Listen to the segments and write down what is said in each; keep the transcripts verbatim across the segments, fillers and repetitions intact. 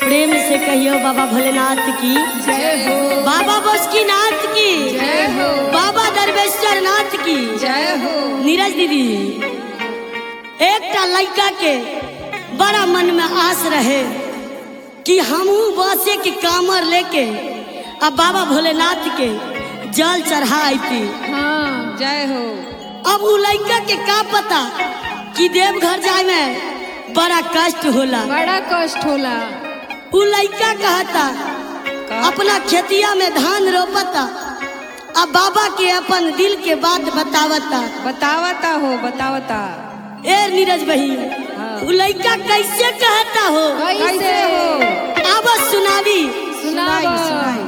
प्रेम से कहियो बाबा भोलेनाथ की जय हो, बाबा बासुकीनाथ की जय हो, बाबा दरवेश्वर नाथ की जय हो। नीरज दीदी, एक टा लड़का के बड़ा मन में आस रहे कि हमहू बसे के कामर लेके अब बाबा भोलेनाथ के जल चढ़ाई। हाँ, जय हो। अब उ लड़का के का पता कि देवघर जाए में बड़ा कष्ट होला, बड़ा कष्ट होला। उ लड़का कहता अपना खेतिया में धान रोपता, अब बाबा के अपन दिल के बात बतावता। बतावता हो, बतावता। ए नीरज भाई, उ लड़का कैसे कहता हो, कैसे हो? अब सुनावी। सुनाई, सुनाई।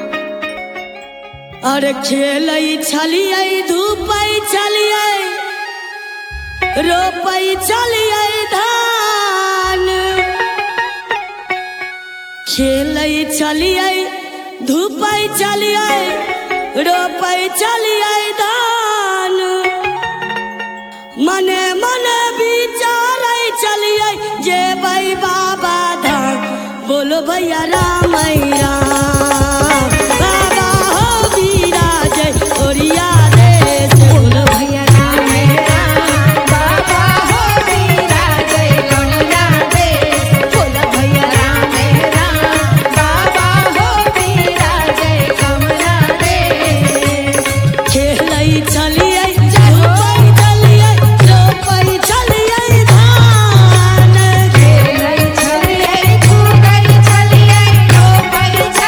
अरे खेलई छलिए धूपई छलिए रोपई छलिए धान, खेलई छलिए धूपई छलिए रोपई छलिए धान, मने मने विचारई छलिए जे भाई बाबा धाम। बोलो भैया राम राम, बाबा हो विराज ओरिया देश। बोलो भैया राम राम, बाबा हो विराज ओरिया देश। बोलो भैया राम राम, बाबा हो विराज कमला देश। खेलई छलिए धूपई छलिए रोपई छलिए धान, खेलई छलिए धूपई छलिए रोपई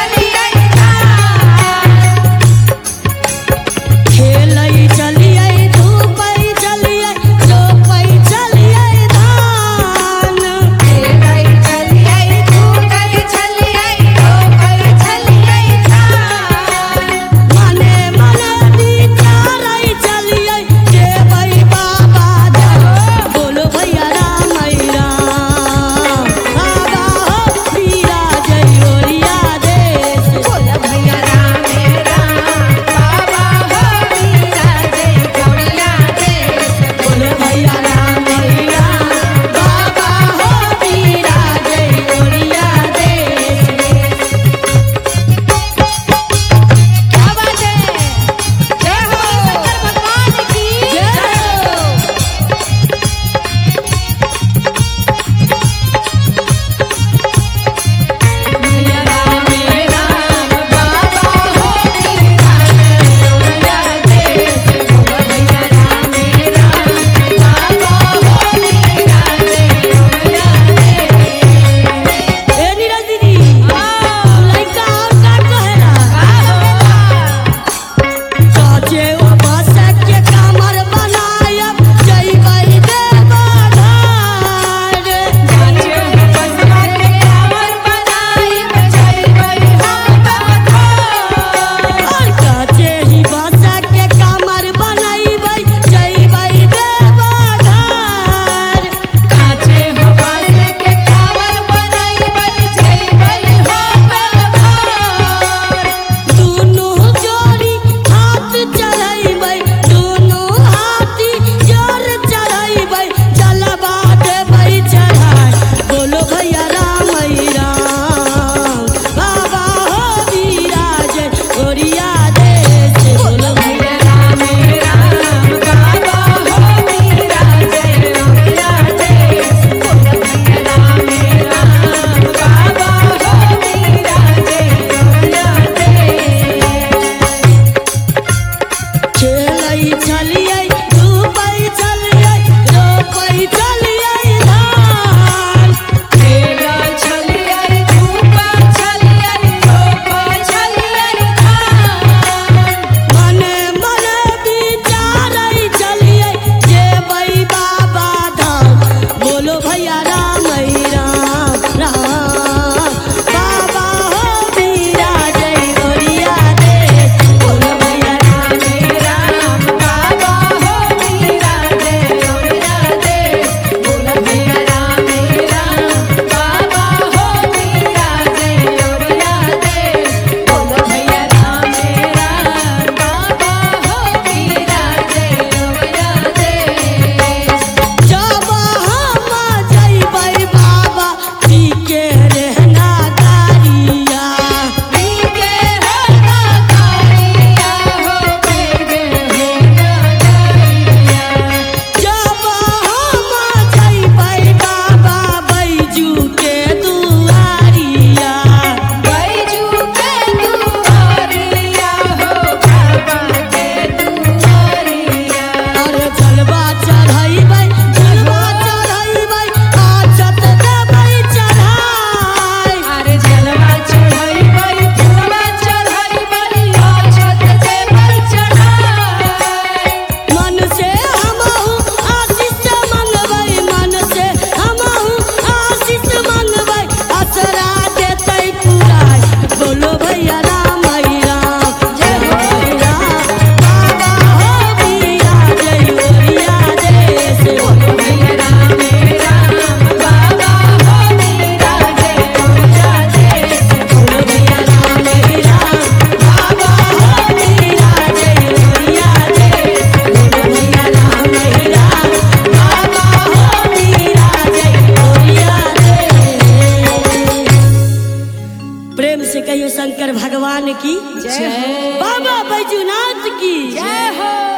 भगवान की जय हो। बाबा बैजूनाथ की जय हो।